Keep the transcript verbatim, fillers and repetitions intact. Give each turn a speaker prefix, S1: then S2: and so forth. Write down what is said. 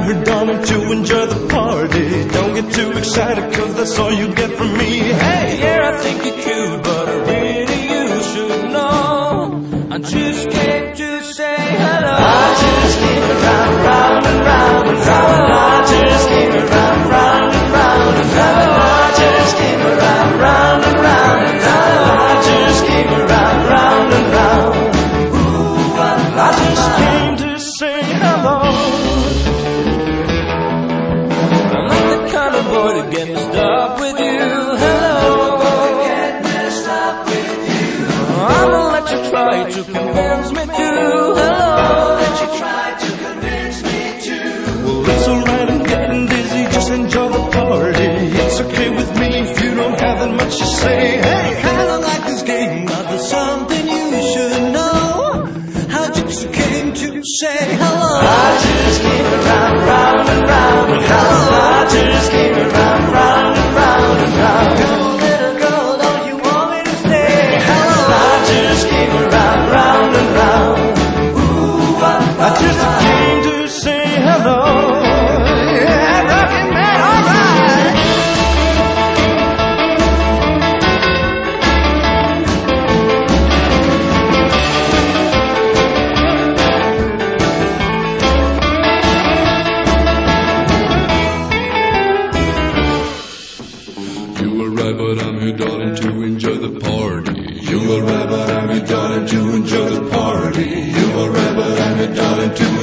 S1: here, darling, to enjoy the party. Don't get too excited, cause that's all you get from me. Hey, yeah, I think you're cute, but really you should know I just came to say hello. I just came around, round and round and round. I just came around, round and round and round. I just came around, round and round and round. I just came around, round and round. Ooh, I, I just came to say hello. I'm not the kind of boy to get messed up with you. Hello, get messed up with you. I'm gonna let you try to convince me to. Hello, let you try to convince me to. Well, it's alright, I'm getting dizzy. Just enjoy the party. It's okay with me if you don't have that much to say. Hey, I don't like this game, but there's something you should know. I just came to say hello. I just came around, round and round and round. I just came around, round and round and round. Come, little girl, don't you want me to stay? Hello. I just came around, round and round. Ooh, I, I just came to say hello. Yeah, rockin' man, alright. You were right, but I'm here, darling, to enjoy the party. You were right, but I'm here, darling, to enjoy the party. You were right, but I'm here, darling, to